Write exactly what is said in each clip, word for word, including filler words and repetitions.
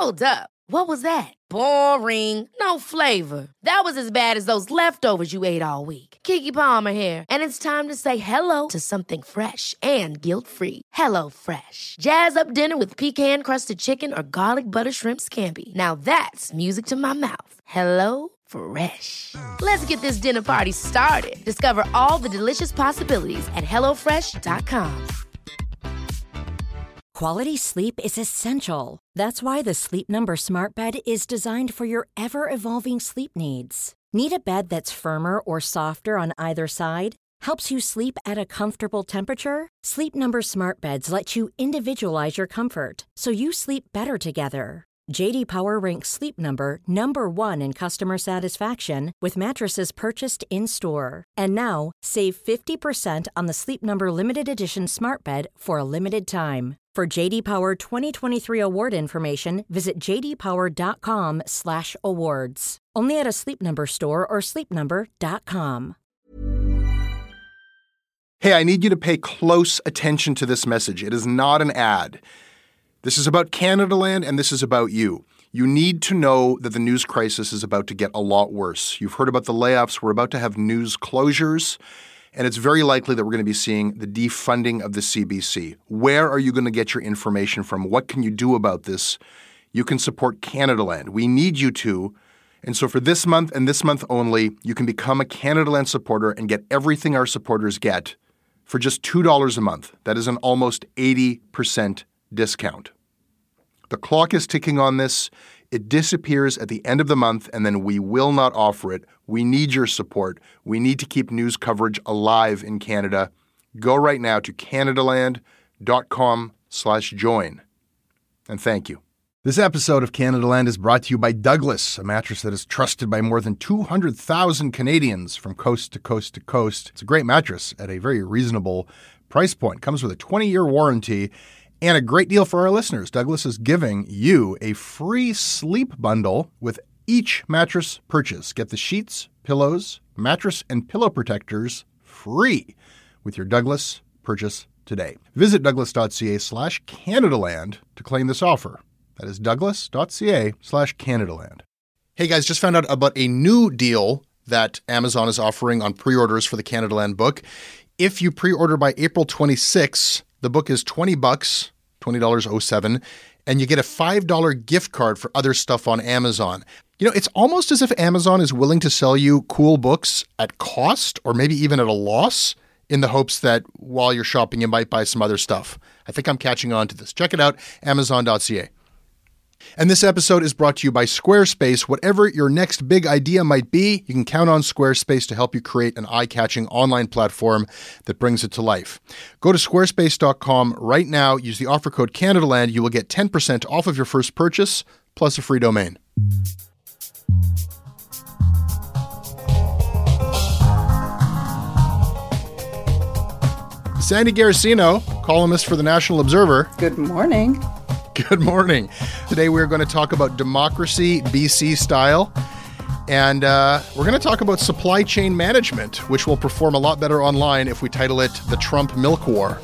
Hold up. What was that? Boring. No flavor. That was as bad as those leftovers you ate all week. Keke Palmer here. And it's time to say hello to something fresh and guilt-free. Hello Fresh. Jazz up dinner with pecan-crusted chicken or garlic butter shrimp scampi. Now that's music to my mouth. Hello Fresh. Let's get this dinner party started. Discover all the delicious possibilities at hello fresh dot com. Quality sleep is essential. That's why the Sleep Number Smart Bed is designed for your ever-evolving sleep needs. Need a bed that's firmer or softer on either side? Helps you sleep at a comfortable temperature? Sleep Number Smart Beds let you individualize your comfort, so you sleep better together. J D Power ranks Sleep Number number one in customer satisfaction with mattresses purchased in-store. And now, save fifty percent on the Sleep Number Limited Edition Smart Bed for a limited time. For J D Power twenty twenty-three award information, visit j d power dot com slash awards. Only at a Sleep Number store or sleep number dot com. Hey, I need you to pay close attention to this message. It is not an ad. This is about Canadaland, and this is about you. You need to know that the news crisis is about to get a lot worse. You've heard about the layoffs. We're about to have news closures, and it's very likely that we're going to be seeing the defunding of the C B C. Where are you going to get your information from? What can you do about this? You can support Canadaland. We need you to. And so for this month and this month only, you can become a Canadaland supporter and get everything our supporters get for just two dollars a month. That is an almost eighty percent discount. The clock is ticking on this. It disappears at the end of the month, and then we will not offer it. We need your support. We need to keep news coverage alive in Canada. Go right now to canadaland.com slash join. And thank you. This episode of Canadaland is brought to you by Douglas, a mattress that is trusted by more than two hundred thousand Canadians from coast to coast to coast. It's a great mattress at a very reasonable price point. Comes with a twenty-year warranty. And a great deal for our listeners. Douglas is giving you a free sleep bundle with each mattress purchase. Get the sheets, pillows, mattress, and pillow protectors free with your Douglas purchase today. Visit douglas.ca slash Canadaland to claim this offer. That is douglas.ca slash Canadaland. Hey guys, just found out about a new deal that Amazon is offering on pre-orders for the Canadaland book. If you pre-order by April twenty-sixth, the book is twenty bucks, twenty dollars and seven cents, and you get a five dollars gift card for other stuff on Amazon. You know, it's almost as if Amazon is willing to sell you cool books at cost or maybe even at a loss in the hopes that while you're shopping, you might buy some other stuff. I think I'm catching on to this. Check it out, amazon dot c a. And this episode is brought to you by Squarespace. Whatever your next big idea might be, you can count on Squarespace to help you create an eye-catching online platform that brings it to life. Go to squarespace dot com right now. Use the offer code Canadaland. You will get ten percent off of your first purchase, plus a free domain. Sandy Garacino, columnist for the National Observer. Good morning. Good morning. Today we're going to talk about democracy, B C style, and uh, we're going to talk about supply chain management, which will perform a lot better online if we title it The Trump Milk War.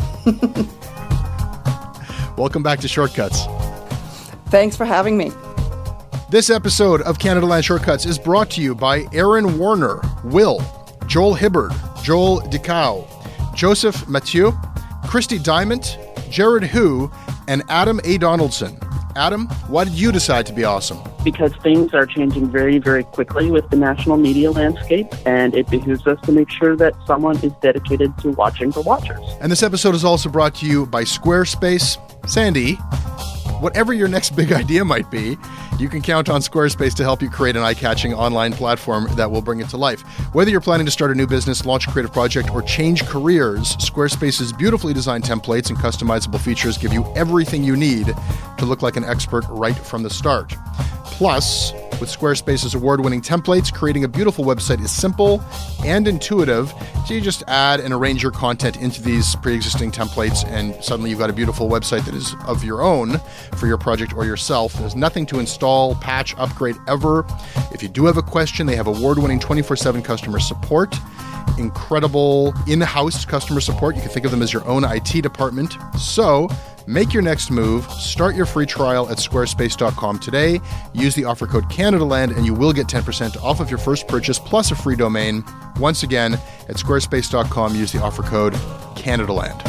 Welcome back to Shortcuts. Thanks for having me. This episode of Canadaland Shortcuts is brought to you by Aaron Warner, Will, Joel Hibbard, Joel DeCow, Joseph Mathieu, Christy Diamond, Jared Hu, and Adam A. Donaldson. Adam, why did you decide to be awesome? Because things are changing very, very quickly with the national media landscape, and it behooves us to make sure that someone is dedicated to watching for watchers. And this episode is also brought to you by Squarespace. Sandy, whatever your next big idea might be, you can count on Squarespace to help you create an eye-catching online platform that will bring it to life. Whether you're planning to start a new business, launch a creative project, or change careers, Squarespace's beautifully designed templates and customizable features give you everything you need to look like an expert right from the start. Plus, with Squarespace's award-winning templates, creating a beautiful website is simple and intuitive. So you just add and arrange your content into these pre-existing templates, and suddenly you've got a beautiful website that is of your own for your project or yourself. There's nothing to install, patch, upgrade ever. If you do have a question, they have award-winning twenty-four seven customer support. Incredible in-house customer support. You can think of them as your own I T department. So Make your next move. Start your free trial at squarespace dot com today. Use the offer code CanadaLand and you will get ten percent off of your first purchase plus a free domain. Once again, at squarespace dot com, use the offer code CanadaLand.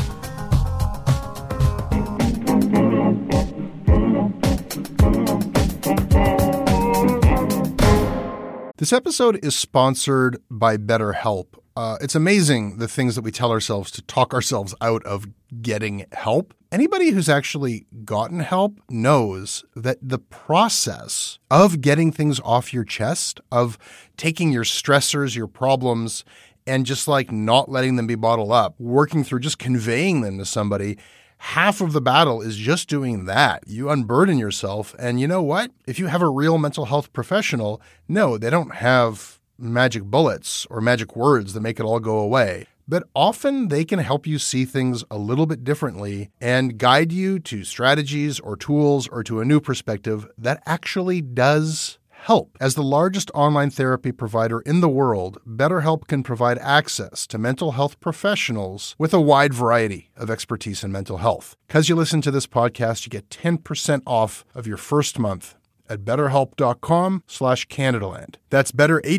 This episode is sponsored by BetterHelp. Uh, it's amazing the things that we tell ourselves to talk ourselves out of getting help. Anybody who's actually gotten help knows that the process of getting things off your chest, of taking your stressors, your problems, and just like not letting them be bottled up, working through just conveying them to somebody, half of the battle is just doing that. You unburden yourself. And you know what? If you have a real mental health professional, no, they don't have magic bullets or magic words that make it all go away. But often they can help you see things a little bit differently and guide you to strategies or tools or to a new perspective that actually does help. As the largest online therapy provider in the world, BetterHelp can provide access to mental health professionals with a wide variety of expertise in mental health. Because you listen to this podcast, you get ten percent off of your first month at betterhelp.com slash CanadaLand. That's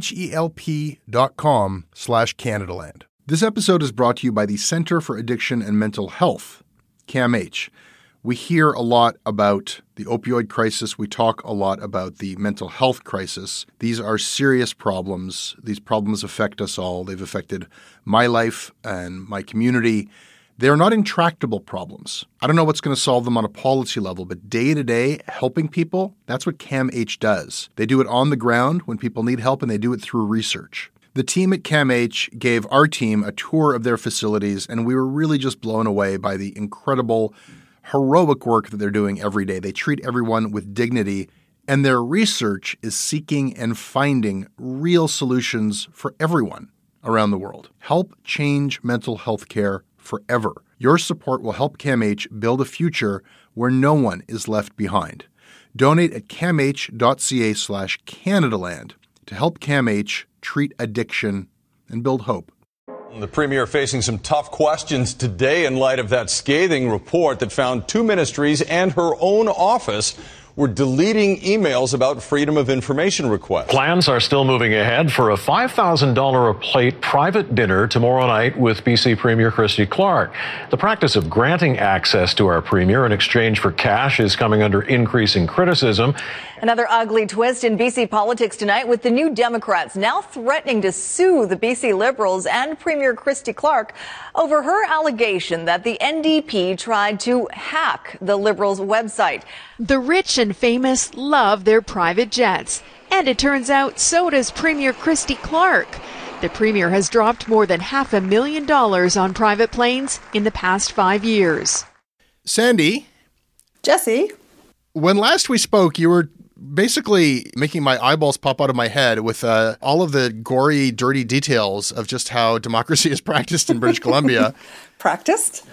betterhelp.com slash CanadaLand. This episode is brought to you by the Center for Addiction and Mental Health, C A M H. We hear a lot about the opioid crisis. We talk a lot about the mental health crisis. These are serious problems. These problems affect us all. They've affected my life and my community. They are not intractable problems. I don't know what's going to solve them on a policy level, but day to day, helping people, that's what C A M H does. They do it on the ground when people need help, and they do it through research. The team at C A M H gave our team a tour of their facilities, and we were really just blown away by the incredible, heroic work that they're doing every day. They treat everyone with dignity, and their research is seeking and finding real solutions for everyone around the world. Help change mental health care forever. Your support will help C A M H build a future where no one is left behind. Donate at camh.ca slash CanadaLand to help C A M H treat addiction and build hope. The premier facing some tough questions today in light of that scathing report that found two ministries and her own office were deleting emails about Freedom of Information requests. Plans are still moving ahead for a five thousand dollars a plate private dinner tomorrow night with B C Premier Christy Clark. The practice of granting access to our premier in exchange for cash is coming under increasing criticism. Another ugly twist in B C politics tonight, with the New Democrats now threatening to sue the B C Liberals and Premier Christy Clark over her allegation that the N D P tried to hack the Liberals' website. The rich and famous love their private jets, and it turns out so does Premier Christy Clark. The Premier has dropped more than half a million dollars on private planes in the past five years. Sandy? Jesse? When last we spoke, you were basically making my eyeballs pop out of my head with uh, all of the gory, dirty details of just how democracy is practiced in British Columbia. Practiced?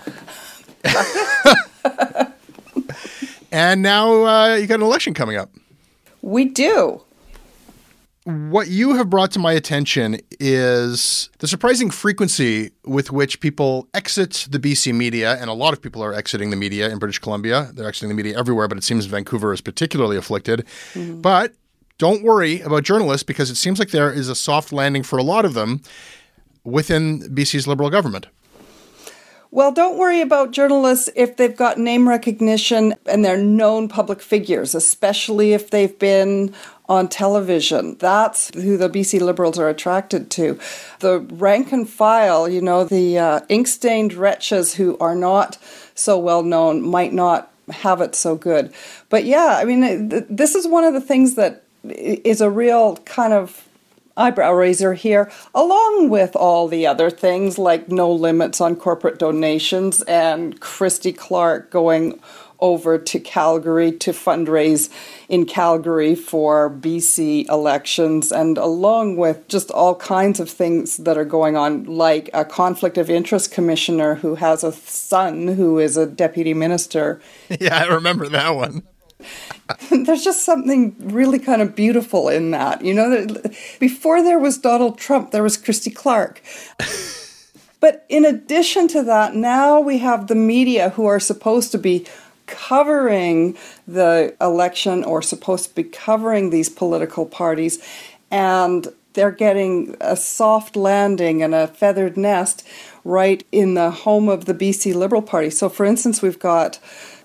Practiced? And now uh, you got an election coming up. We do. What you have brought to my attention is the surprising frequency with which people exit the B C media, and a lot of people are exiting the media in British Columbia. They're exiting the media everywhere, but it seems Vancouver is particularly afflicted. Mm-hmm. But don't worry about journalists, because it seems like there is a soft landing for a lot of them within B C's Liberal government. Well, don't worry about journalists if they've got name recognition and they're known public figures, especially if they've been on television. That's who the B C Liberals are attracted to. The rank and file, you know, the uh, ink-stained wretches who are not so well known might not have it so good. But yeah, I mean, th- this is one of the things that is a real kind of eyebrow raiser here, along with all the other things like no limits on corporate donations and Christy Clark going over to Calgary to fundraise in Calgary for B C elections, and along with just all kinds of things that are going on, like a conflict of interest commissioner who has a son who is a deputy minister. Yeah, I remember that one. There's just something really kind of beautiful in that. You know, before there was Donald Trump, there was Christy Clark. But in addition to that, now we have the media who are supposed to be covering the election or supposed to be covering these political parties, and they're getting a soft landing and a feathered nest right in the home of the B C Liberal Party. So, for instance, we've got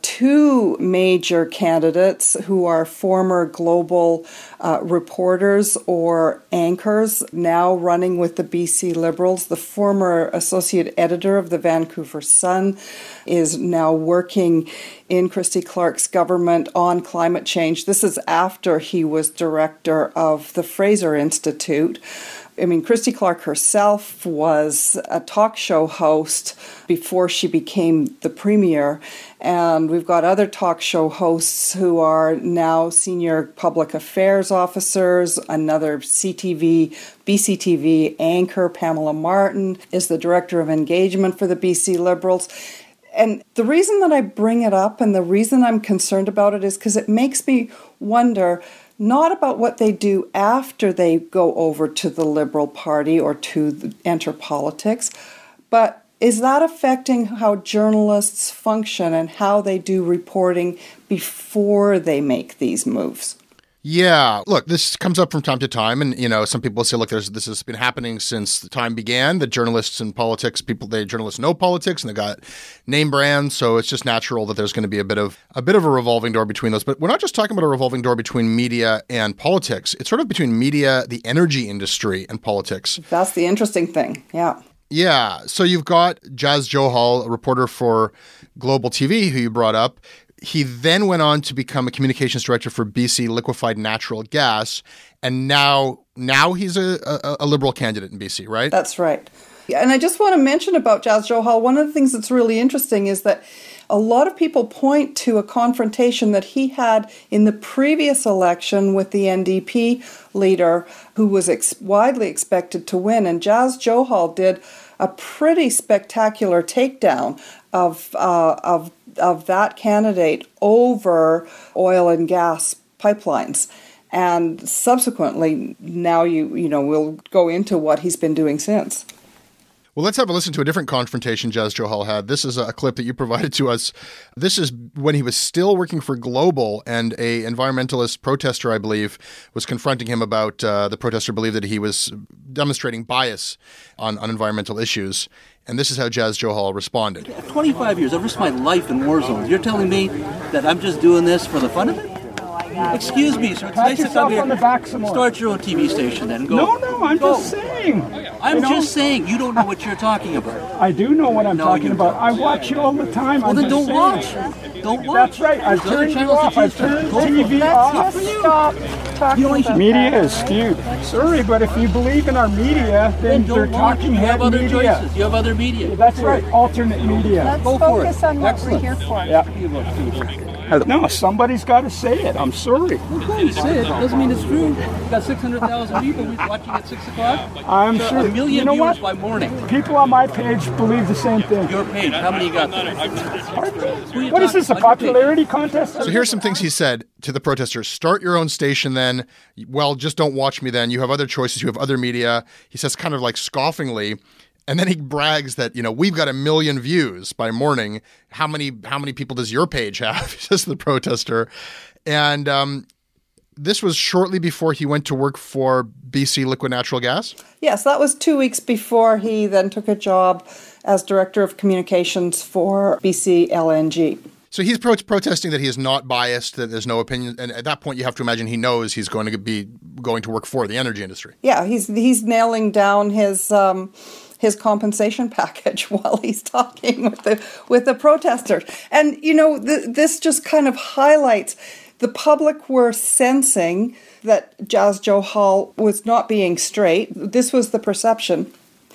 two major candidates who are former global uh, reporters or anchors now running with the B C Liberals. The former associate editor of the Vancouver Sun is now working in Christy Clark's government on climate change. This is after he was director of the Fraser Institute. I mean, Christy Clark herself was a talk show host before she became the premier, and we've got other talk show hosts who are now senior public affairs officers. Another C T V, B C T V anchor, Pamela Martin, is the director of engagement for the B C Liberals. And the reason that I bring it up and the reason I'm concerned about it is because it makes me wonder not about what they do after they go over to the Liberal Party or to the, enter politics, but is that affecting how journalists function and how they do reporting before they make these moves? Yeah, look, this comes up from time to time, and you know, some people say, look, there's this has been happening since the time began. The journalists in politics, people, they journalists know politics, and they got name brands, so it's just natural that there's going to be a bit of a bit of a revolving door between those. But we're not just talking about a revolving door between media and politics. It's sort of between media, the energy industry, and politics. That's the interesting thing. Yeah. Yeah. So you've got Jas Johal, a reporter for Global T V, who you brought up. He then went on to become a communications director for B C Liquefied Natural Gas, and now now he's a, a, a Liberal candidate in B C, right? That's right. And I just want to mention about Jas Johal, one of the things that's really interesting is that a lot of people point to a confrontation that he had in the previous election with the N D P leader who was ex- widely expected to win. And Jas Johal did a pretty spectacular takedown of uh, of of that candidate over oil and gas pipelines. And subsequently, now you you know we'll go into what he's been doing since. Well, let's have a listen to a different confrontation Jas Johal had. This is a clip that you provided to us. This is when he was still working for Global, and a environmentalist protester, I believe, was confronting him about uh, the protester believed that he was demonstrating bias on, on environmental issues. And this is how Jas Johal responded. twenty-five years, I've risked my life in war zones. You're telling me that I'm just doing this for the fun of it? Excuse me, sir. It's Pat nice to come here. on the back some more. Start your own T V station then. Go. No, no, I'm Go. just saying. I'm you know, just saying you don't know what you're talking about. I do know what I'm No, talking you about. don't. I watch you all the time. Well, I'm then just don't saying. watch. Don't watch. That's right. I've There's other turned you channels off. to I've choose from. turned Go T for V it. off. Good for you. Stop talking You know, you should- media is skewed. Sorry, but if you believe in our media, then Then they're don't watch. talking You head have other media. choices. You have other media. That's right. Alternate media. Let's Go for focus it. on what Excellent. we're here for. Yeah. No, somebody's got to say it. I'm sorry. Okay, say it. Doesn't mean it's true. You got six hundred thousand people watching at six o'clock. I'm There are sure. A million You know viewers what? by morning. People on my page believe the same thing. Your page. How many you got there? Who you What is this, a talking- on your page? popularity contest? So here's some things he said to the protesters. Start your own station then. Well, just don't watch me then. You have other choices. You have other media. He says kind of like scoffingly. And then he brags that, you know, we've got a million views by morning. How many how many people does your page have? He says to the protester. And um, this was shortly before he went to work for B C Liquid Natural Gas? Yes, that was two weeks before he then took a job as Director of Communications for B C L N G. So he's pro- protesting that he is not biased, that there's no opinion. And at that point, you have to imagine he knows he's going to be going to work for the energy industry. Yeah, he's he's nailing down his um, his compensation package while he's talking with the with the protesters. And you know, th- this just kind of highlights the public were sensing that Jas Johal was not being straight. This was the perception,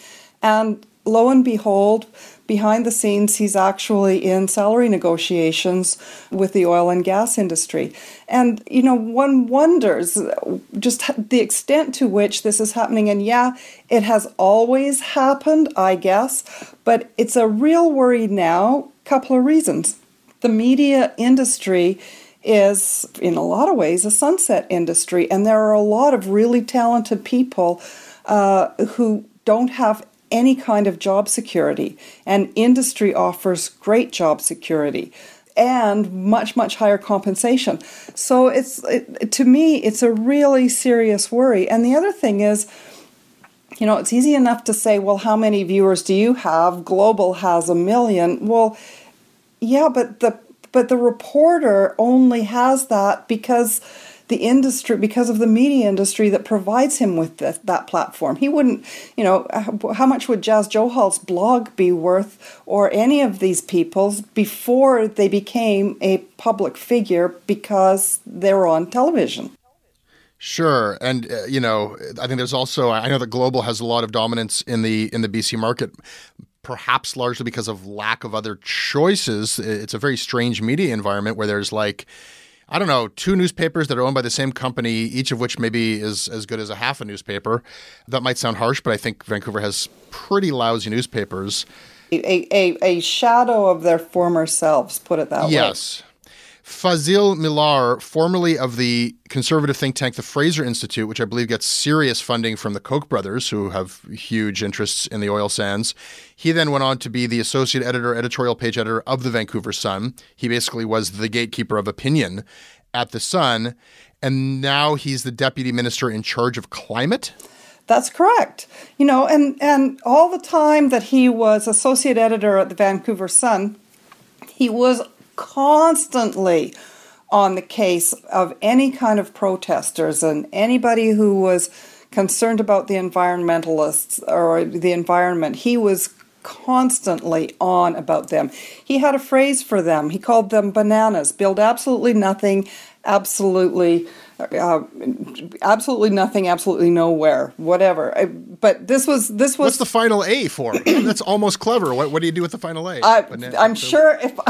and lo and behold, behind the scenes, he's actually in salary negotiations with the oil and gas industry. And, you know, one wonders just the extent to which this is happening. And yeah, it has always happened, I guess, but it's a real worry now. Couple of reasons. The media industry is, in a lot of ways, a sunset industry. And there are a lot of really talented people uh, who don't have any kind of job security. And industry offers great job security and much, much higher compensation. So it's it, to me, it's a really serious worry. And the other thing is, you know, it's easy enough to say, well, how many viewers do you have? Global has a million. Well, yeah, but the but the reporter only has that because the industry, because of the media industry that provides him with the, that platform. He wouldn't, you know, how much would Jas Johal's blog be worth, or any of these people's, before they became a public figure because they were on television? Sure. And, uh, you know, I think there's also, I know that Global has a lot of dominance in the in the B C market, perhaps largely because of lack of other choices. It's a very strange media environment where there's like, I don't know, two newspapers that are owned by the same company, each of which maybe is as good as a half a newspaper. That might sound harsh, but I think Vancouver has pretty lousy newspapers. A, a, a shadow of their former selves, put it that way. Yes. Fazil Millar, formerly of the conservative think tank, the Fraser Institute, which I believe gets serious funding from the Koch brothers, who have huge interests in the oil sands. He then went on to be the associate editor, editorial page editor of the Vancouver Sun. He basically was the gatekeeper of opinion at the Sun. And now he's the deputy minister in charge of climate. That's correct. You know, and, and all the time that he was associate editor at the Vancouver Sun, he was constantly on the case of any kind of protesters and anybody who was concerned about the environmentalists or the environment. He was constantly on about them. He had a phrase for them. He called them bananas. Build absolutely nothing, absolutely, uh, absolutely nothing, absolutely nowhere, whatever. I, but this was this was. What's the final A for? That's almost clever. What What do you do with the final A? I, I'm sure if.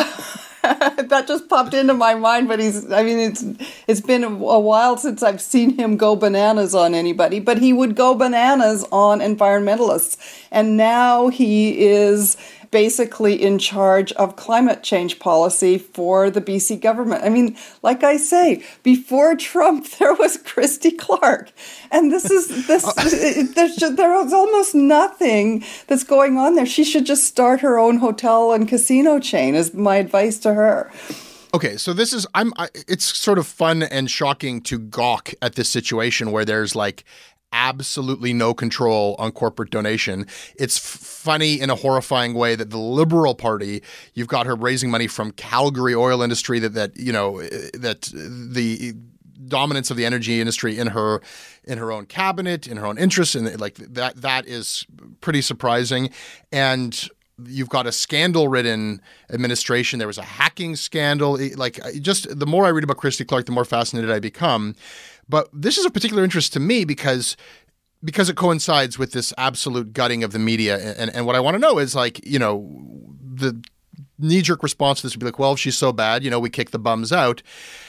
That just popped into my mind, but he's, I mean, it's it's been a, a while since I've seen him go bananas on anybody, but he would go bananas on environmentalists. And now he is basically in charge of climate change policy for the B C government. I mean, like I say, before Trump, there was Christy Clark. And this is, this, there's just, there was almost nothing that's going on there. She should just start her own hotel and casino chain, is my advice to her. Okay, so this is, I'm, I, it's sort of fun and shocking to gawk at this situation where there's like absolutely no control on corporate donation. It's f- funny in a horrifying way that the Liberal Party, you've got her raising money from Calgary oil industry, that, that you know, that the dominance of the energy industry in her in her own cabinet, in her own interests, and like that that is pretty surprising. And you've got a scandal-ridden administration. There was a hacking scandal. Like, just the more I read about Christy Clark, the more fascinated I become. But this is of particular interest to me because because it coincides with this absolute gutting of the media. And, and what I want to know is, like, you know, the knee-jerk response to this would be like, well, if she's so bad, you know, we kick the bums out.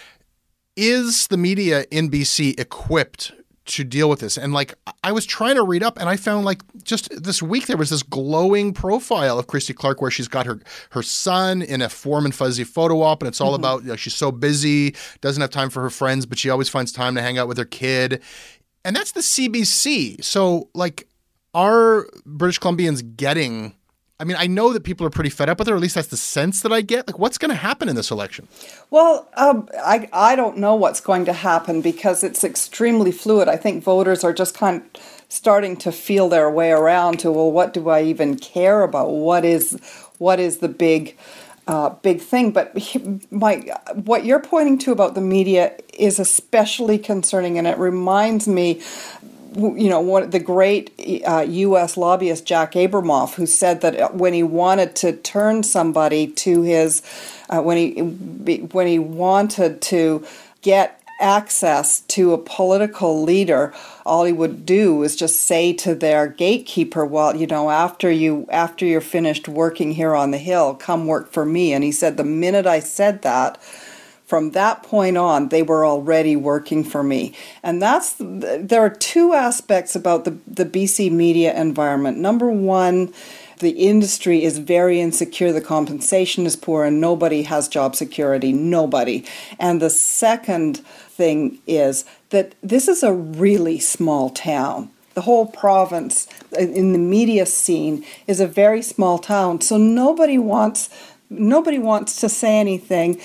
Is the media in B C equipped to deal with this? And like, I was trying to read up and I found like just this week there was this glowing profile of Christy Clark where she's got her her son in a Form and Fuzzy photo op, and it's all mm-hmm. about, you know, she's so busy, doesn't have time for her friends, but she always finds time to hang out with her kid. And that's the C B C. So like, are British Columbians getting, I mean, I know that people are pretty fed up with her, or at least that's the sense that I get. Like, what's going to happen in this election? Well, um, I, I don't know what's going to happen because it's extremely fluid. I think voters are just kind of starting to feel their way around to, well, what do I even care about? What is what is the big uh, big thing? But my what you're pointing to about the media is especially concerning, and it reminds me, you know, one, the great uh, U S lobbyist Jack Abramoff, who said that when he wanted to turn somebody to his, uh, when he when he wanted to get access to a political leader, all he would do was just say to their gatekeeper, well, you know, after you after you're finished working here on the Hill, come work for me. And he said, the minute I said that, from that point on, they were already working for me. And that's, there are two aspects about the, the B C media environment. Number one, the industry is very insecure, the compensation is poor, and nobody has job security, nobody. And the second thing is that this is a really small town. The whole province in the media scene is a very small town, so nobody wants nobody wants to say anything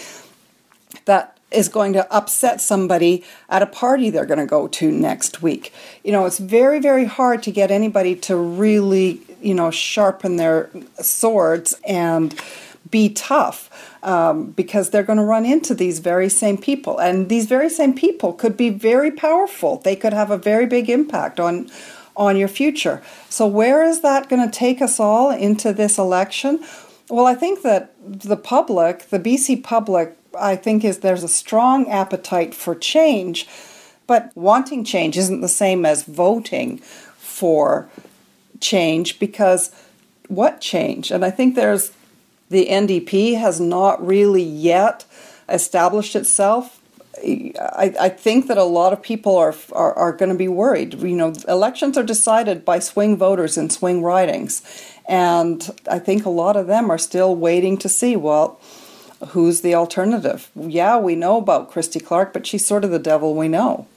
that is going to upset somebody at a party they're going to go to next week. You know, it's very, very hard to get anybody to really, you know, sharpen their swords and be tough, um, because they're going to run into these very same people. And these very same people could be very powerful. They could have a very big impact on on your future. So where is that going to take us all into this election? Well, I think that the public, the B C public, I think is there's a strong appetite for change, but wanting change isn't the same as voting for change, because what change? And I think there's the N D P has not really yet established itself. I, I think that a lot of people are, are, are going to be worried. You know, elections are decided by swing voters in swing ridings. And I think a lot of them are still waiting to see, well, who's the alternative? Yeah, we know about Christy Clark, but she's sort of the devil we know.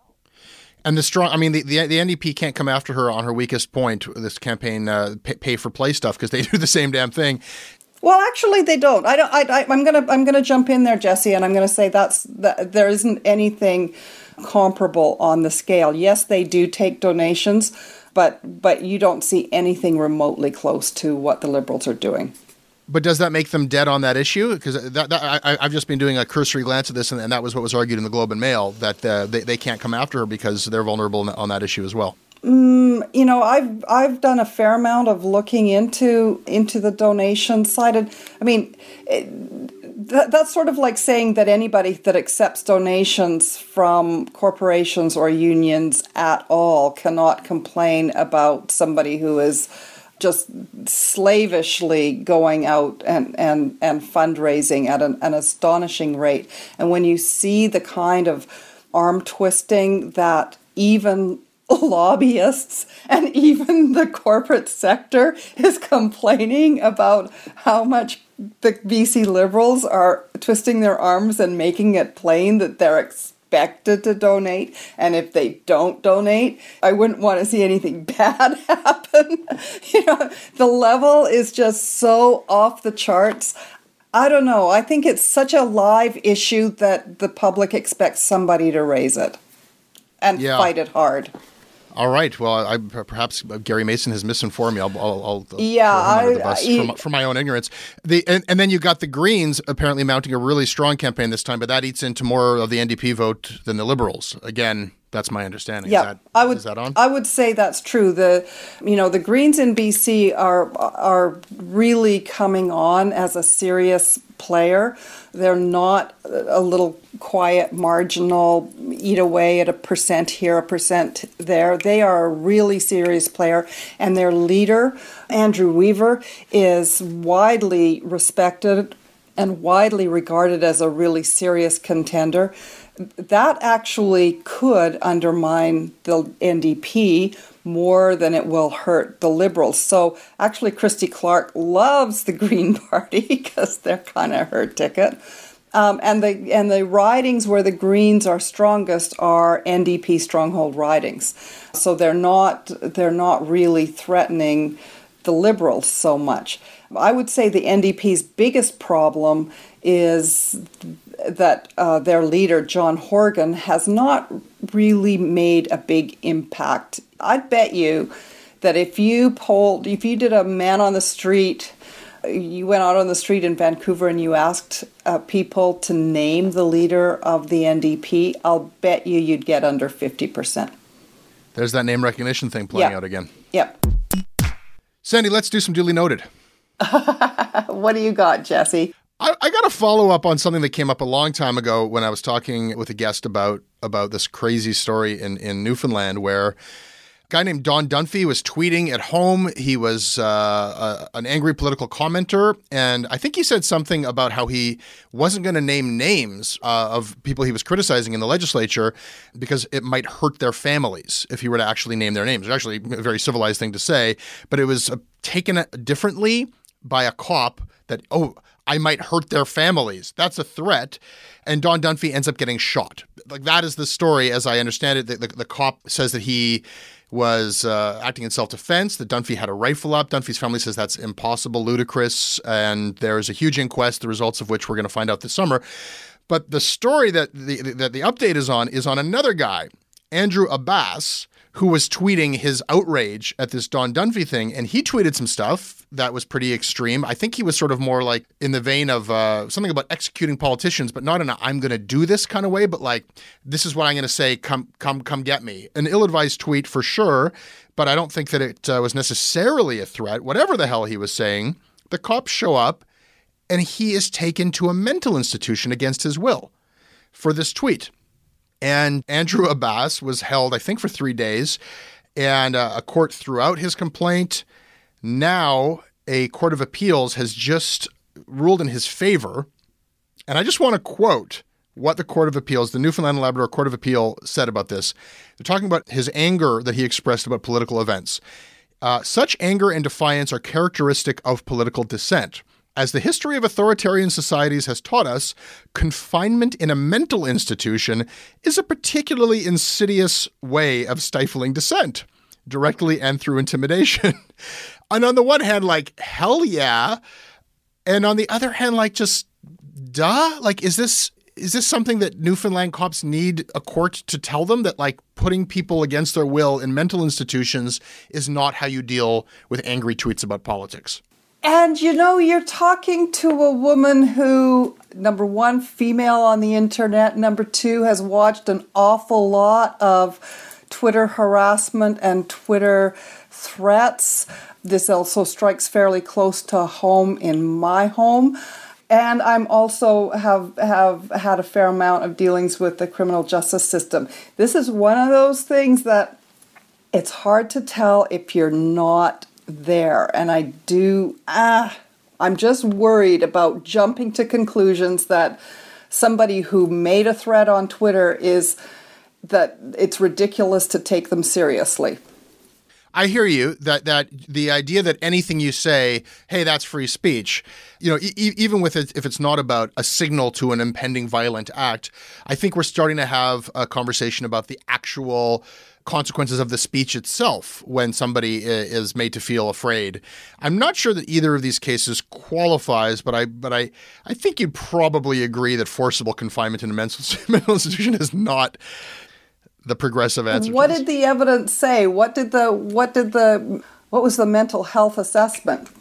And the strong, I mean, the, the, the N D P can't come after her on her weakest point, this campaign uh, pay, pay for play stuff, because they do the same damn thing. Well, actually, they don't. I don't. I, I, I'm gonna. I'm gonna jump in there, Jesse, and I'm gonna say that's that. There isn't anything comparable on the scale. Yes, they do take donations, but but you don't see anything remotely close to what the Liberals are doing. But does that make them dead on that issue? Because that, that, I, I've just been doing a cursory glance at this, and, and that was what was argued in the Globe and Mail, that uh, they, they can't come after her because they're vulnerable on that issue as well. Mm, you know, I've I've done a fair amount of looking into into the donation side. And, I mean, it, that, that's sort of like saying that anybody that accepts donations from corporations or unions at all cannot complain about somebody who is just slavishly going out and, and, and fundraising at an, an astonishing rate. And when you see the kind of arm twisting that even lobbyists and even the corporate sector is complaining about how much the B C Liberals are twisting their arms and making it plain that they're expected to donate, and if they don't donate, I wouldn't want to see anything bad happen. You know, the level is just so off the charts. I don't know. I think it's such a live issue that the public expects somebody to raise it and yeah. fight it hard. All right. Well, I, perhaps Gary Mason has misinformed me. I'll, I'll, I'll yeah, throw him under the I, bus I, for, my, for my own ignorance. The and, and then you got the Greens apparently mounting a really strong campaign this time, but that eats into more of the N D P vote than the Liberals. Again, that's my understanding. Yeah, is that, I would. Is that on? I would say that's true. The you know the Greens in B C are are really coming on as a serious player. They're not a little quiet, marginal, eat away at a percent here, a percent there. They are a really serious player, and their leader, Andrew Weaver, is widely respected and widely regarded as a really serious contender. That actually could undermine the N D P more than it will hurt the Liberals. So actually Christy Clark loves the Green Party because they're kind of her ticket. Um, and the and the ridings where the Greens are strongest are N D P stronghold ridings. So they're not they're not really threatening the Liberals so much. I would say the N D P's biggest problem is that uh, their leader, John Horgan, has not really made a big impact. I'd bet you that if you polled, if you did a man on the street, you went out on the street in Vancouver and you asked uh, people to name the leader of the N D P, I'll bet you you'd get under fifty percent. There's that name recognition thing playing yep. out again. Yep. Sandy, let's do some duly noted. What do you got, Jesse? I, I got to follow up on something that came up a long time ago when I was talking with a guest about about this crazy story in, in Newfoundland where a guy named Don Dunphy was tweeting at home. He was uh, a, an angry political commenter, and I think he said something about how he wasn't going to name names uh, of people he was criticizing in the legislature because it might hurt their families if he were to actually name their names. It's actually a very civilized thing to say, but it was uh, taken differently by a cop that, oh, I might hurt their families. That's a threat. And Don Dunphy ends up getting shot. Like, that is the story as I understand it. The, the, the cop says that he was uh, acting in self-defense, that Dunphy had a rifle up. Dunphy's family says that's impossible, ludicrous, and there's a huge inquest, the results of which we're going to find out this summer. But the story that the, that the update is on is on another guy, Andrew Abbas, who was tweeting his outrage at this Don Dunphy thing, and he tweeted some stuff that was pretty extreme. I think he was sort of more like in the vein of uh, something about executing politicians, but not in a I'm going to do this kind of way, but like, this is what I'm going to say, come, come, come get me. An ill-advised tweet for sure, but I don't think that it uh, was necessarily a threat. Whatever the hell he was saying, the cops show up, and he is taken to a mental institution against his will for this tweet. And Andrew Abbas was held, I think, for three days, and uh, a court threw out his complaint. Now, a court of appeals has just ruled in his favor. And I just want to quote what the Court of Appeals, the Newfoundland and Labrador Court of Appeal, said about this. They're talking about his anger that he expressed about political events. Uh, Such anger and defiance are characteristic of political dissent. As the history of authoritarian societies has taught us, confinement in a mental institution is a particularly insidious way of stifling dissent, directly and through intimidation. And on the one hand, like, hell yeah. And on the other hand, like, just duh. Like, is this is this something that Newfoundland cops need a court to tell them, that like putting people against their will in mental institutions is not how you deal with angry tweets about politics? And, you know, you're talking to a woman who, number one, female on the internet, number two, has watched an awful lot of Twitter harassment and Twitter threats. This also strikes fairly close to home in my home. And I'm also have have had a fair amount of dealings with the criminal justice system. This is one of those things that it's hard to tell if you're not there. And I do, ah, I'm just worried about jumping to conclusions that somebody who made a threat on Twitter is, that it's ridiculous to take them seriously. I hear you, that that the idea that anything you say, hey, that's free speech, you know, e- even with it, if it's not about a signal to an impending violent act, I think we're starting to have a conversation about the actual consequences of the speech itself when somebody is made to feel afraid. I'm not sure that either of these cases qualifies, but I but I, I think you'd probably agree that forcible confinement in a mental institution is not the progressive answer. What did the evidence say? What did the what did the what was the mental health assessment?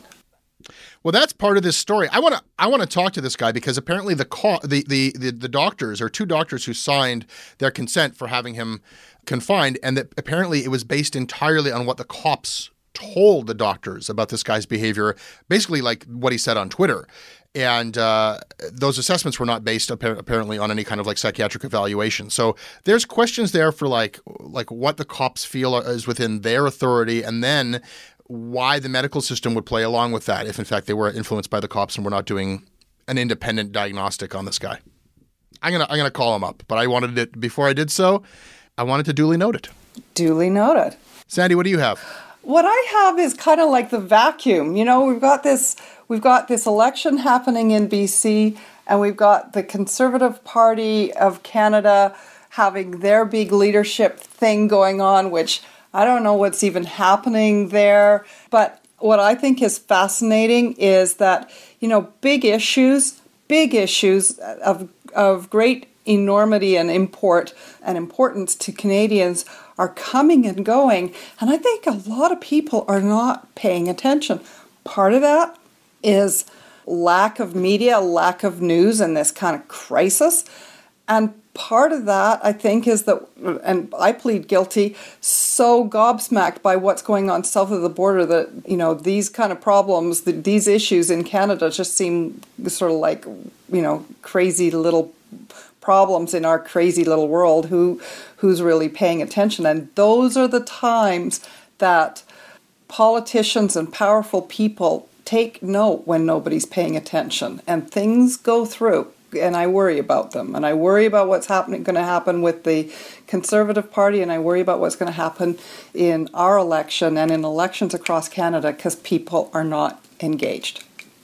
Well, that's part of this story. I want to I want to talk to this guy because apparently the, co- the the the the doctors, or two doctors who signed their consent for having him confined, and that apparently it was based entirely on what the cops told the doctors about this guy's behavior, basically like what he said on Twitter. And uh, those assessments were not based apparently on any kind of like psychiatric evaluation. So there's questions there for like like what the cops feel is within their authority, and then why the medical system would play along with that if in fact they were influenced by the cops and were not doing an independent diagnostic on this guy. I'm gonna I'm gonna call him up, but I wanted it before I did so. I wanted to duly note it. Duly noted. Sandy, what do you have? What I have is kind of like the vacuum. You know, we've got this we've got this election happening in B C, and we've got the Conservative Party of Canada having their big leadership thing going on, which I don't know what's even happening there. But what I think is fascinating is that, you know, big issues, big issues of of great enormity and import and importance to Canadians are coming and going. And I think a lot of people are not paying attention. Part of that is lack of media, lack of news in this kind of crisis. And part of that, I think, is that, and I plead guilty, so gobsmacked by what's going on south of the border that, you know, these kind of problems, these issues in Canada just seem sort of like, you know, crazy little problems in our crazy little world. Who who's really paying attention? And those are the times that politicians and powerful people take note when nobody's paying attention, and things go through. And I worry about them, and I worry about what's happening, going to happen with the Conservative Party, and I worry about what's going to happen in our election and in elections across Canada because people are not engaged.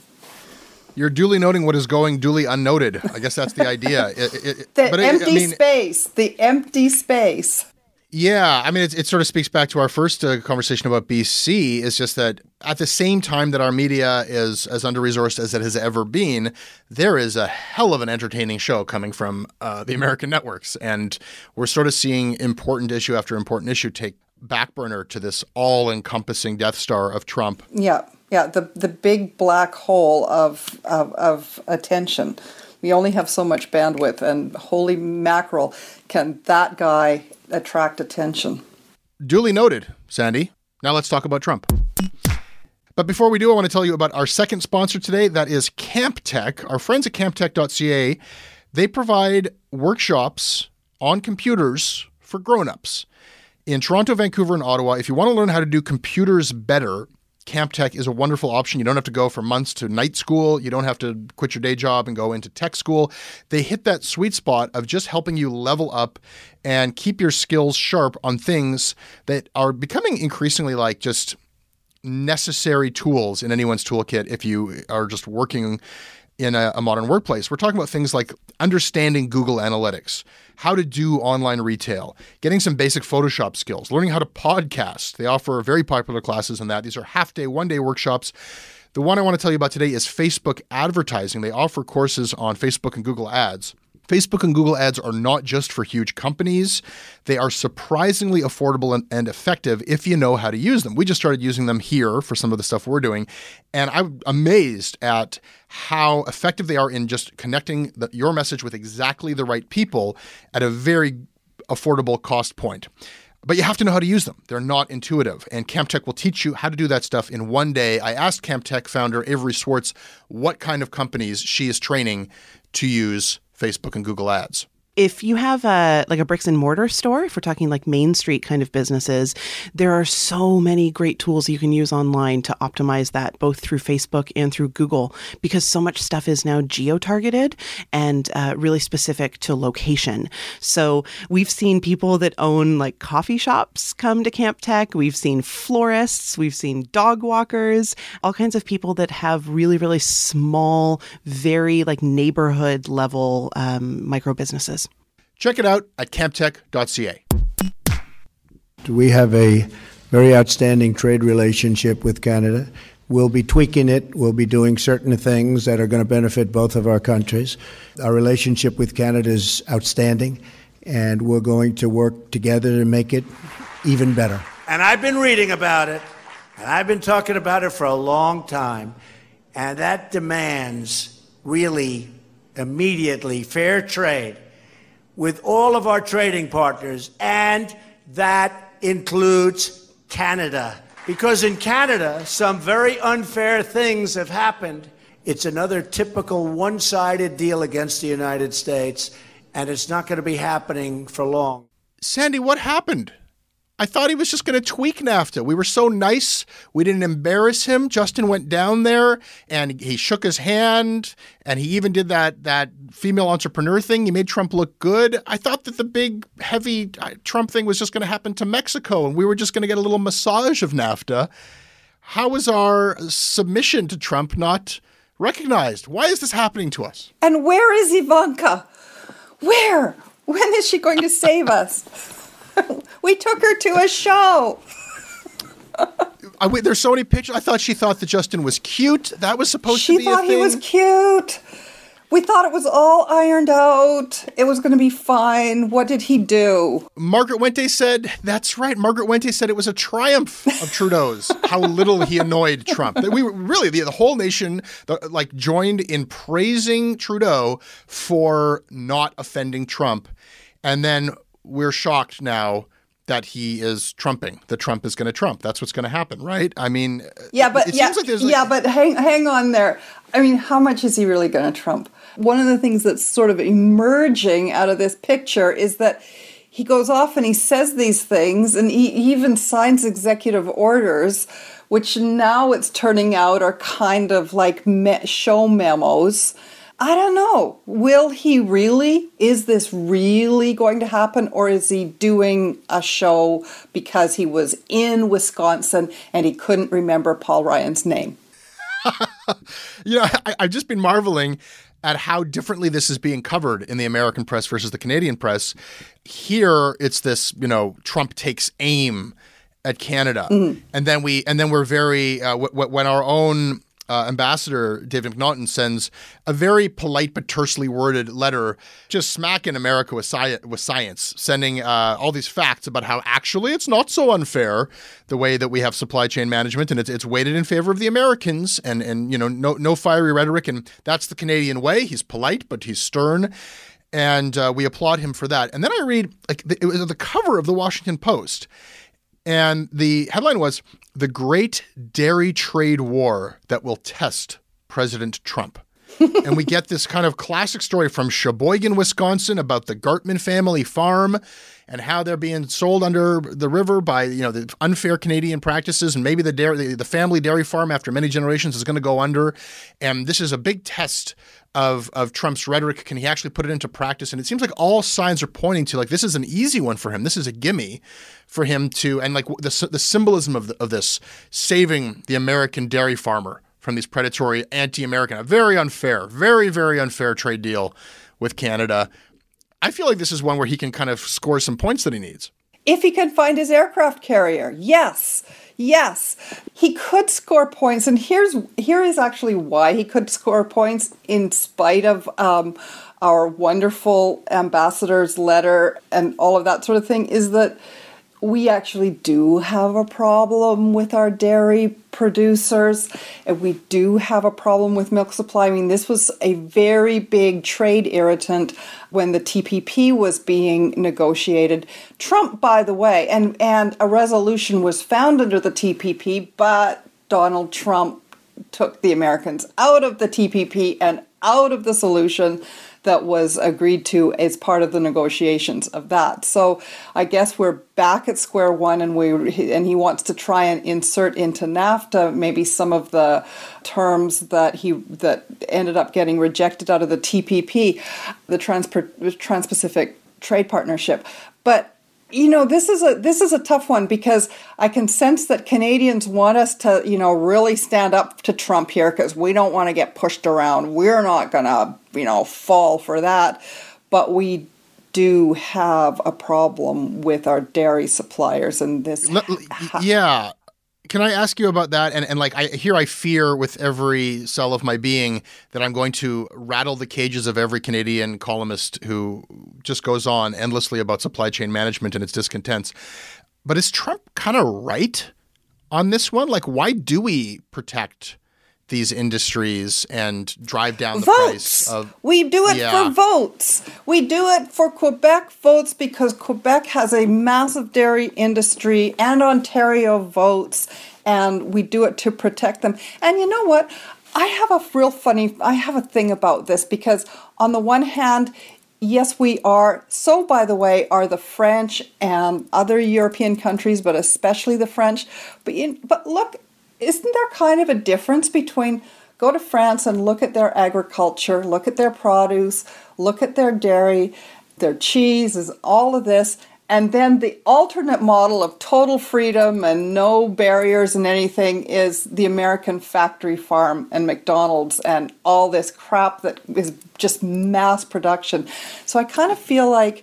You're duly noting what is going duly unnoted. I guess that's the idea. It, it, the but empty it, I mean, space, the empty space. Yeah, I mean, it, it sort of speaks back to our first uh, conversation about B C. It's just that at the same time that our media is as under-resourced as it has ever been, there is a hell of an entertaining show coming from uh, the American networks. And we're sort of seeing important issue after important issue take back burner to this all-encompassing Death Star of Trump. Yeah, yeah, the the big black hole of of, of attention. We only have so much bandwidth, and holy mackerel, can that guy attract attention. Duly noted, Sandy. Now let's talk about Trump. But before we do, I want to tell you about our second sponsor today. That is CampTech. Our friends at camp tech dot c a, they provide workshops on computers for grown-ups. In Toronto, Vancouver, and Ottawa, if you want to learn how to do computers better, CampTech is a wonderful option. You don't have to go for months to night school. You don't have to quit your day job and go into tech school. They hit that sweet spot of just helping you level up and keep your skills sharp on things that are becoming increasingly like just necessary tools in anyone's toolkit if you are just working in a, a modern workplace. We're talking about things like understanding Google Analytics, how to do online retail, getting some basic Photoshop skills, learning how to podcast. They offer very popular classes in that. These are half-day, one-day workshops. The one I want to tell you about today is Facebook advertising. They offer courses on Facebook and Google Ads. Facebook and Google Ads are not just for huge companies. They are surprisingly affordable and, and effective if you know how to use them. We just started using them here for some of the stuff we're doing, and I'm amazed at how effective they are in just connecting the, your message with exactly the right people at a very affordable cost point. But you have to know how to use them. They're not intuitive. And CampTech will teach you how to do that stuff in one day. I asked CampTech founder Avery Swartz what kind of companies she is training to use Facebook and Google Ads. If you have a like a bricks and mortar store, if we're talking like Main Street kind of businesses, there are so many great tools you can use online to optimize that, both through Facebook and through Google, because so much stuff is now geo-targeted and uh, really specific to location. So we've seen people that own like coffee shops come to CampTech. We've seen florists. We've seen dog walkers, all kinds of people that have really, really small, very like neighborhood level um, micro businesses. Check it out at camp tech dot c a. We have a very outstanding trade relationship with Canada. We'll be tweaking it. We'll be doing certain things that are going to benefit both of our countries. Our relationship with Canada is outstanding, and we're going to work together to make it even better. And I've been reading about it, and I've been talking about it for a long time, and that demands really immediately fair trade with all of our trading partners, and that includes Canada. Because in Canada, some very unfair things have happened. It's another typical one-sided deal against the United States, and it's not going to be happening for long. Sandy, what happened? I thought he was just going to tweak NAFTA. We were so nice. We didn't embarrass him. Justin went down there and he shook his hand, and he even did that that female entrepreneur thing. He made Trump look good. I thought that the big, heavy Trump thing was just going to happen to Mexico, and we were just going to get a little massage of NAFTA. How is our submission to Trump not recognized? Why is this happening to us? And where is Ivanka? Where? When is she going to save us? We took her to a show. I, wait, there's so many pictures. I thought she thought that Justin was cute. That was supposed she to be a thing. She thought he was cute. We thought it was all ironed out. It was going to be fine. What did he do? Margaret Wente said, that's right. Margaret Wente said it was a triumph of Trudeau's, how little he annoyed Trump. That we were really, the, the whole nation the, like joined in praising Trudeau for not offending Trump. And then we're shocked now that he is trumping, that Trump is going to Trump. That's what's going to happen, right? I mean, yeah, but it yeah, seems like there's like, yeah, but hang hang on there. I mean, how much is he really going to Trump? One of the things that's sort of emerging out of this picture is that he goes off and he says these things, and he even signs executive orders, which now it's turning out are kind of like me- show memos. I don't know. Will he really? Is this really going to happen? Or is he doing a show because he was in Wisconsin and he couldn't remember Paul Ryan's name? You know, I, I've just been marveling at how differently this is being covered in the American press versus the Canadian press. Here, it's this, you know, Trump takes aim at Canada. Mm. And then we, and then we're very, uh, w- w- when our own Uh, Ambassador David McNaughton sends a very polite but tersely worded letter just smacking America with, sci- with science, sending uh, all these facts about how actually it's not so unfair the way that we have supply chain management, and it's it's weighted in favor of the Americans, and and you know no no fiery rhetoric, and that's the Canadian way. He's polite but he's stern, and uh, we applaud him for that. And then I read like the, it was the cover of the Washington Post. And the headline was, "The Great Dairy Trade War That Will Test President Trump." And we get this kind of classic story from Sheboygan, Wisconsin, about the Gartman family farm and how they're being sold under the river by, you know, the unfair Canadian practices. And maybe the dairy, the, the family dairy farm after many generations is going to go under. And this is a big test of of Trump's rhetoric. Can he actually put it into practice? And it seems like all signs are pointing to like this is an easy one for him. This is a gimme for him to, and like the the symbolism of the, of this, saving the American dairy farmer from these predatory anti-American, a very unfair, very very unfair trade deal with Canada. I feel like this is one where he can kind of score some points that he needs. If he can find his aircraft carrier, yes. Yes, he could score points, and here's here is actually why he could score points in spite of um, our wonderful ambassador's letter and all of that sort of thing, is that we actually do have a problem with our dairy producers, and we do have a problem with milk supply. I mean, this was a very big trade irritant when the T P P was being negotiated. Trump, by the way, and, and a resolution was found under the T P P, but Donald Trump took the Americans out of the T P P and out of the solution that was agreed to as part of the negotiations of that. So I guess we're back at square one, and we and he wants to try and insert into NAFTA maybe some of the terms that he that ended up getting rejected out of the T P P, the Trans Trans-Pacific Trade Partnership. But you know, this is a this is a tough one, because I can sense that Canadians want us to, you know, really stand up to Trump here, because we don't want to get pushed around. We're not going to, you know, fall for that. But we do have a problem with our dairy suppliers, and this. Yeah. Can I ask you about that? And and like I here I fear with every cell of my being that I'm going to rattle the cages of every Canadian columnist who just goes on endlessly about supply chain management and its discontents. But is Trump kind of right on this one? Like, why do we protect these industries and drive down the votes. price of we do it yeah. for votes. We do it for Quebec votes, because Quebec has a massive dairy industry, and Ontario votes, and we do it to protect them. And you know what? I have a real funny, I have a thing about this, because on the one hand, yes, we are. So, by the way, are the French and other European countries, but especially the French. But, in, but look, isn't there kind of a difference between go to France and look at their agriculture, look at their produce, look at their dairy, their cheese, is all of this, and then the alternate model of total freedom and no barriers and anything is the American factory farm and McDonald's and all this crap that is just mass production. So I kind of feel like,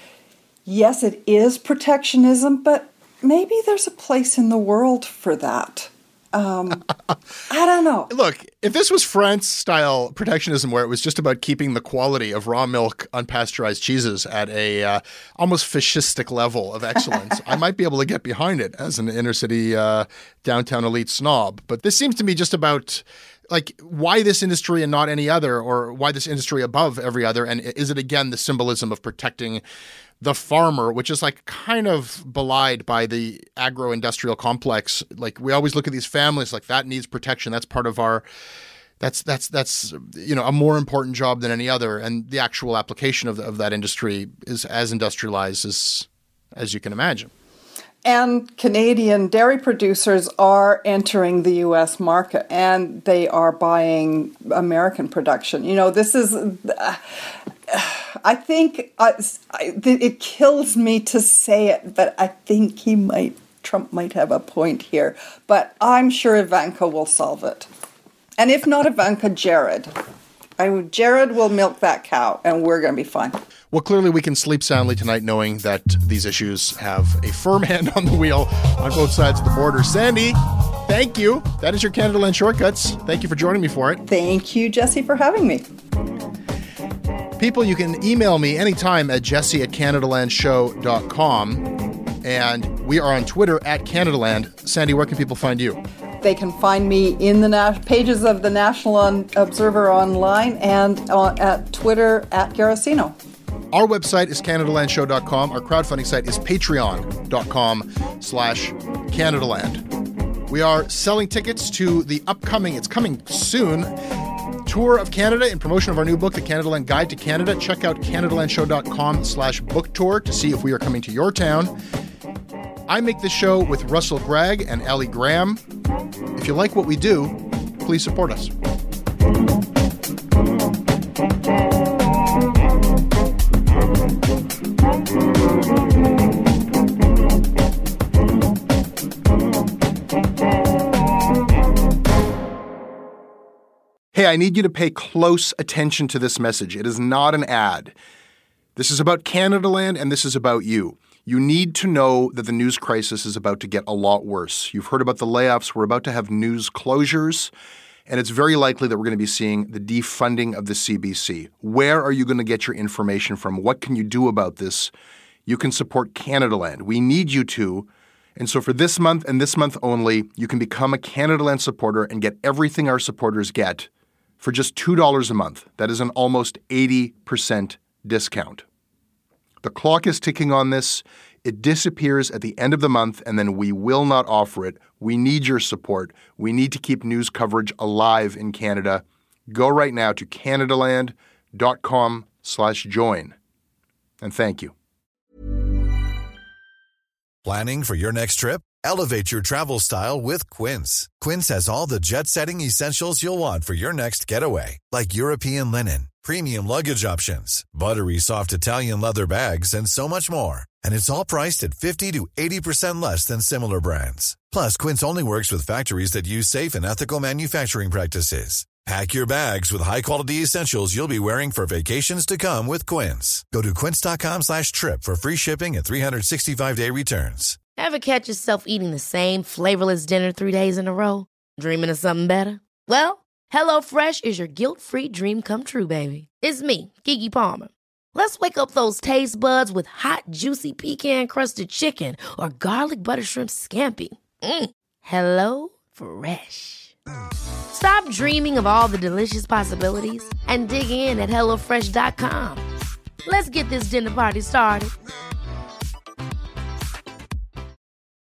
yes, it is protectionism, but maybe there's a place in the world for that. Um, I don't know. Look, if this was France-style protectionism, where it was just about keeping the quality of raw milk, unpasteurized cheeses at a uh, almost fascistic level of excellence, I might be able to get behind it as an inner-city uh, downtown elite snob. But this seems to me just about, like, why this industry and not any other, or why this industry above every other? And is it, again, the symbolism of protecting the farmer, which is like kind of belied by the agro-industrial complex? Like, we always look at these families like that needs protection. That's part of our, that's, that's, that's, you know, a more important job than any other. And the actual application of, of that industry is as industrialized as, as you can imagine. And Canadian dairy producers are entering the U S market, and they are buying American production. You know, this is, uh, I think uh, it kills me to say it, but I think he might, Trump might have a point here. But I'm sure Ivanka will solve it. And if not Ivanka, Jared. I, Jared will milk that cow, and we're going to be fine. Well, clearly we can sleep soundly tonight knowing that these issues have a firm hand on the wheel on both sides of the border. Sandy, thank you. That is your Canadaland Shortcuts. Thank you for joining me for it. Thank you, Jesse, for having me. People, you can email me anytime at jesse at canadalandshow dot com. And we are on Twitter at Canadaland. Sandy, where can people find you? They can find me in the na- pages of the National on- Observer online and uh, at Twitter at Garasino. Our website is canadalandshow dot com. Our crowdfunding site is patreon dot com slash Canadaland. We are selling tickets to the upcoming, it's coming soon, Tour of Canada in promotion of our new book, The Canadaland Guide to Canada. Check out canadalandshow dot com slash book tour to see if we are coming to your town. I make this show with Russell Gregg and Ellie Graham. If you like what we do, please support us. Hey, I need you to pay close attention to this message. It is not an ad. This is about Canadaland, and this is about you. You need to know that the news crisis is about to get a lot worse. You've heard about the layoffs. We're about to have news closures, and it's very likely that we're going to be seeing the defunding of the C B C. Where are you going to get your information from? What can you do about this? You can support Canadaland. We need you to. And so for this month and this month only, you can become a Canadaland supporter and get everything our supporters get for just two dollars a month. That is an almost eighty percent discount. The clock is ticking on this. It disappears at the end of the month, and then we will not offer it. We need your support. We need to keep news coverage alive in Canada. Go right now to canadaland dot com slash join. And thank you. Planning for your next trip? Elevate your travel style with Quince. Quince has all the jet-setting essentials you'll want for your next getaway, like European linen, premium luggage options, buttery soft Italian leather bags, and so much more. And it's all priced at fifty to eighty percent less than similar brands. Plus, Quince only works with factories that use safe and ethical manufacturing practices. Pack your bags with high-quality essentials you'll be wearing for vacations to come with Quince. Go to quince dot com slash trip for free shipping and three sixty-five day returns. Ever catch yourself eating the same flavorless dinner three days in a row? Dreaming of something better? Well, HelloFresh is your guilt-free dream come true, baby. It's me, Keke Palmer. Let's wake up those taste buds with hot, juicy pecan-crusted chicken or garlic butter shrimp scampi. Mm. Hello Fresh. Stop dreaming of all the delicious possibilities and dig in at hello fresh dot com. Let's get this dinner party started.